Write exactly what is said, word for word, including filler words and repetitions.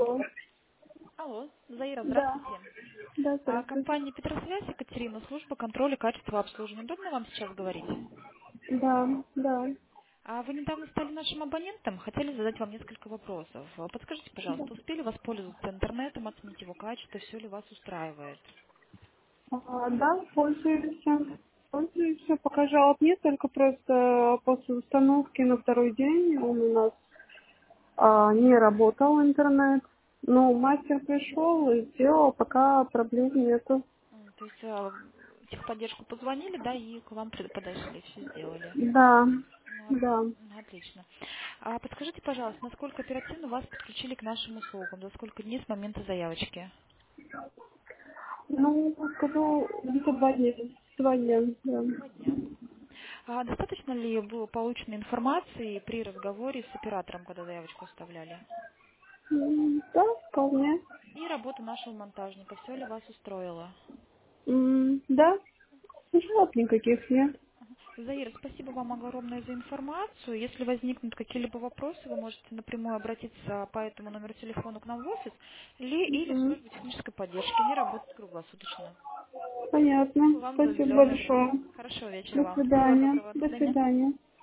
Алло. Алло, Заира, Да. здравствуйте. Да, А, здравствуйте. компания Петросвязь, Екатерина, служба контроля качества обслуживания. Удобно вам сейчас говорить? Да, да, А вы недавно стали нашим абонентом, хотели задать вам несколько вопросов. А, Подскажите, да. пожалуйста, успели воспользоваться интернетом, оценить его качество, все ли вас устраивает? А, да, пользуюсь. Пользуюсь. Пока жалоб нет, только просто после установки на второй день он у нас а, не работал интернет. Но мастер пришел и сделал, пока проблем нету. М, То есть а, в техподдержку позвонили, да, и к вам при- подошли, все сделали. Да, Ну, от- да. ну, отлично. А подскажите, пожалуйста, насколько оперативно вас подключили к нашим услугам? За сколько дней с момента заявочки? Ну, скажу, где-то два дня. Два дня, да. Два дня. А достаточно ли было получено информации при разговоре с оператором, когда заявочку оставляли? М, Да, вполне. И работа нашего монтажника, все ли вас устроило? М, Да, жалоб никаких нет. Заира, спасибо вам огромное за информацию. Если возникнут какие-либо вопросы, вы можете напрямую обратиться по этому номеру телефона к нам в офис или, или в Мгм. службу технической поддержки. Они работают круглосуточно. Понятно. Спасибо вам за Спасибо уделенное время. большое. Хорошего вечера До вам. Всего свидания. доброго. До До свидания. свидания.